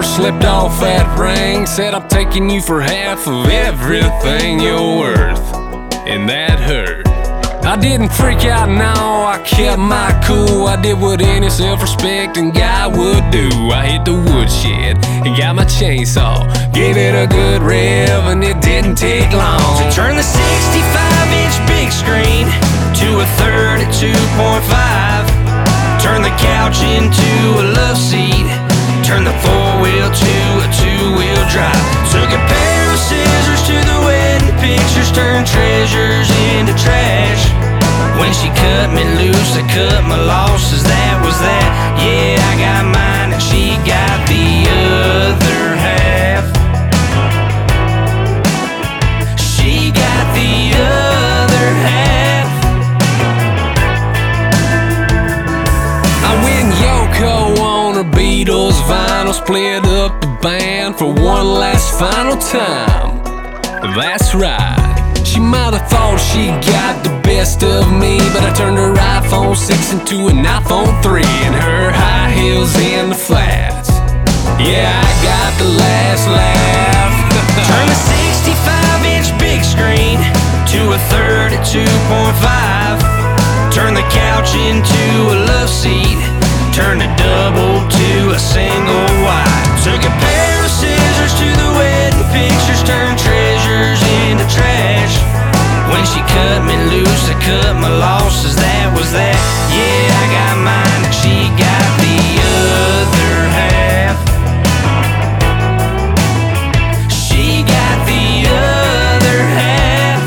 slipped off that ring. Said I'm taking you for half of everything you're worth, and that hurt. I didn't freak out, no, I kept my cool. I did what any self-respecting guy would do. I hit the woodshed and got my chainsaw, gave it a good rev, and it didn't take long to turn the 65-inch big screen to a 32.5. Turn the couch into a love seat. Turn the four-wheel to a two-wheel drive. Took a pair of scissors to the wedding pictures. Turned treasures into trash. When she cut me loose, I cut my losses. That was that. Yeah, I got mine and she got the other half. She got the other half. I went Yoko on her Beatles vinyl, split up the band for one last final time. That's right, she might have thought she got the best of me, but I turned her iPhone 6 into an iPhone 3 and her high heels in the flats. Yeah, I got the last laugh. Turn the 65-inch big screen to a 32.5. Turn the couch into a love seat. Turn a double to a single wide. Took a pair of scissors to the wedding pictures. Turned treasures into trash. When she cut me loose, I cut my losses. That was that. Yeah, I got mine and she got the other half. She got the other half.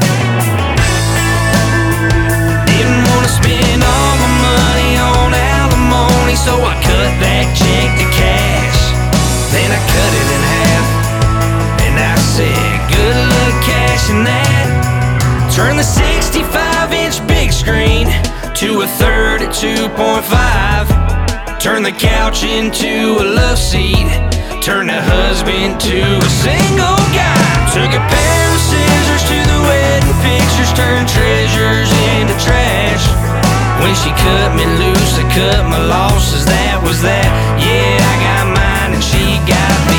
Didn't wanna spend all my money on alimony, so I cut that check to cash. Then I cut it in half, and I said, good luck cashing that. Turn the 65-inch big screen to a 32.5. Turn the couch into a love seat. Turn the husband to a single guy. Took a pair of scissors to the wedding pictures. Turned treasures into trash. When she cut me loose, I cut my losses. That was that. Yeah, I got mine and she got me